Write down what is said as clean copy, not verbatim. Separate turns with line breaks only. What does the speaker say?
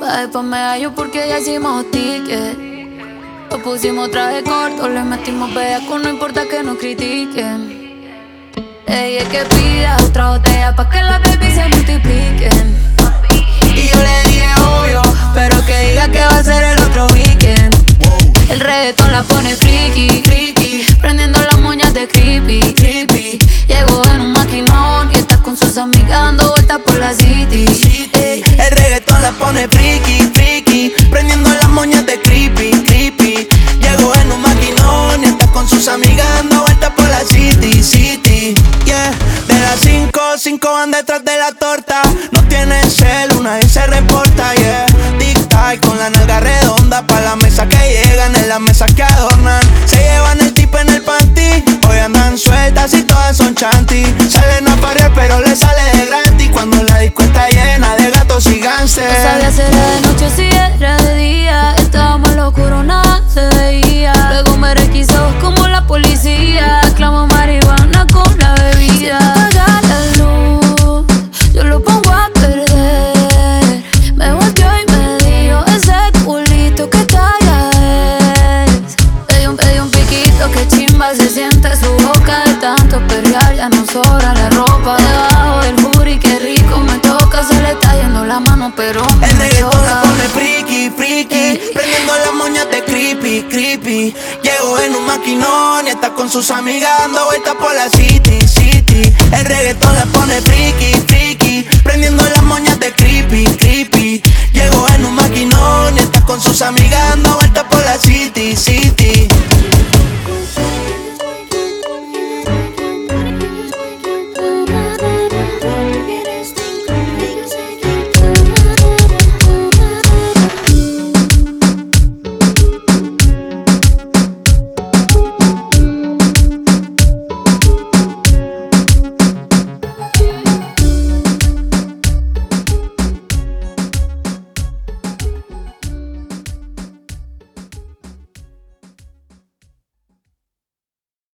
Después me hallo porque ya hicimos ticket. Lo pusimos traje corto, le metimos bellaco, no importa que nos critiquen. Ella es que pida otra botella pa' que las baby se multipliquen. Y yo le dije obvio, pero que diga que va a ser el otro weekend. El reggaetón la pone friki, friki, prendiendo las moñas de creepy, creepy. Llegó en un maquinón y está con sus amigas dando vueltas por la city.
El reggaetón la pone friki, friki, prendiendo las moñas de creepy, creepy. Llegó en un maquinón y está con sus amigas dando vueltas por la city, city. Yeah, de las 5 van detrás de la torta. No tienen celu, nadie se reporta, yeah. Tic-tac con la nalga redonda pa' la mesa que llegan, en las mesas que adornan. Se llevan el tip en el panty, hoy andan sueltas y todas son chanty. Salen a parear pero le sale de gratis cuando la disco está llena de gatos y gánster.
No sabía si era de noche o si era de día. Estábamos en lo oscuro, nada se veía. Luego me requisó como la policía. Clamo marihuana con la bebida. Apaga la luz, yo lo pongo a perder. Me volteó y me dijo ese culito que talla es. Pedí un piquito que chimba se siente su boca. De tanto perrear ya no sobra la ropa. Debajo del booty que rico me toca. Se le está yendo la mano pero
el reggaetón la pone friki, friki, prendiendo las moñas de creepy, creepy. Llegó en un maquinón y está con sus amigas dando vueltas por la city, city. El reggaetón la pone friki,